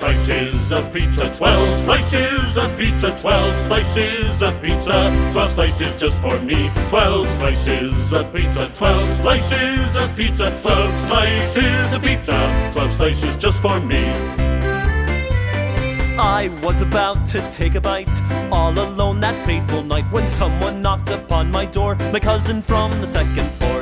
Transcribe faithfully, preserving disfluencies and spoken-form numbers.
slices of pizza, twelve slices of pizza, twelve slices of pizza, twelve slices just for me. Twelve slices of pizza, twelve slices of pizza, twelve slices of pizza, twelve slices just for me. I was about to take a bite, all alone that fateful night, when someone knocked upon my door, my cousin from the second floor.